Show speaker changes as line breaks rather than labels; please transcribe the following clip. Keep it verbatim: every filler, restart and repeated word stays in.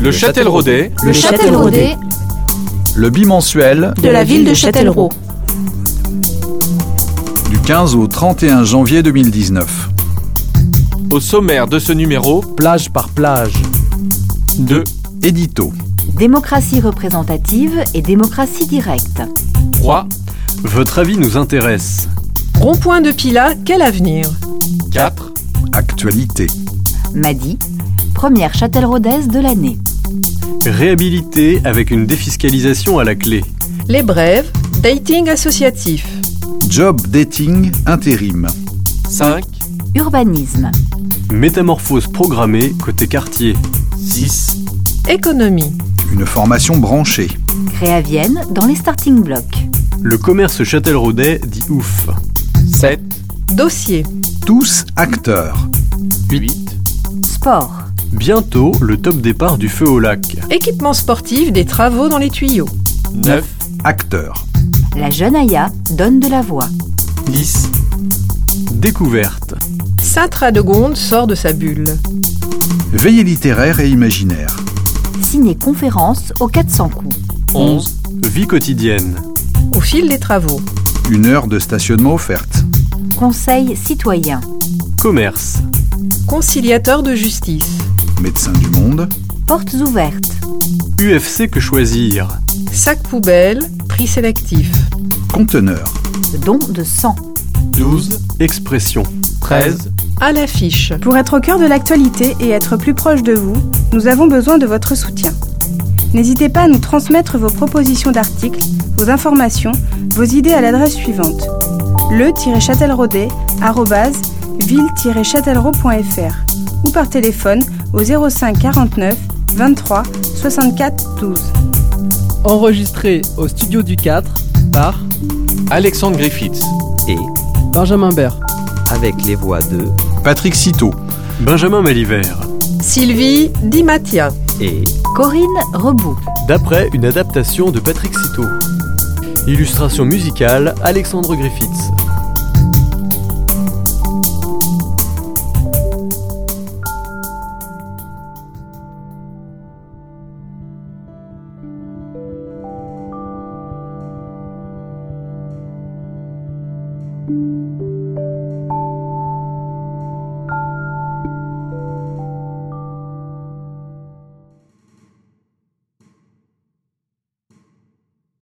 Le Châtelleraudais.
Le Châtelleraudais.
Le bimensuel
De la ville de Châtellerault.
Du quinze au trente et un janvier deux mille dix-neuf.
Au sommaire de ce numéro,
Plage par plage.
deux.
Édito.
Démocratie représentative et démocratie directe.
trois.
Votre avis nous intéresse.
Rond-point de Pilat, quel avenir?
quatre.
Actualité.
Madi, première châtelleraudaise de l'année.
Réhabilité avec une défiscalisation à la clé.
Les brèves, dating associatif.
Job dating intérim.
cinq.
Urbanisme.
Métamorphose programmée côté quartier.
six.
Économie.
Une formation branchée.
Créavienne dans les starting blocks.
Le commerce châtelleraudais dit ouf.
sept.
Dossier.
Tous acteurs.
huit.
Sport.
Bientôt le top départ du feu au lac.
Équipement sportif, des travaux dans les tuyaux.
neuf.
Acteurs.
La jeune Aya donne de la voix.
dix.
Découverte.
Sainte-Radegonde sort de sa bulle.
Veillée littéraire et imaginaire.
Ciné-conférence aux quatre cents coups.
onze.
Vie quotidienne.
Au fil des travaux.
Une heure de stationnement offerte.
Conseil citoyen.
Commerce.
Conciliateur de justice.
Médecins du monde.
Portes ouvertes.
U F C que choisir.
Sac poubelle, prix sélectif.
Conteneur.
Don de sang.
douze.
Expression.
treize.
À l'affiche.
Pour être au cœur de l'actualité et être plus proche de vous, nous avons besoin de votre soutien. N'hésitez pas à nous transmettre vos propositions d'articles, vos informations, vos idées à l'adresse suivante: le-châtelleraudais arobase ville-châtellerault point fr ou par téléphone au zéro cinq quarante-neuf vingt-trois soixante-quatre douze.
Enregistré au studio du quatre par
Alexandre Griffiths.
Et
Benjamin Bert.
avec les voix de
Patrick Citeau.
Benjamin Malivert.
Sylvie Di Mattia.
et
Corinne Rebout.
D'après une adaptation de Patrick Citeau. Illustration musicale Alexandre Griffiths.
Thank you.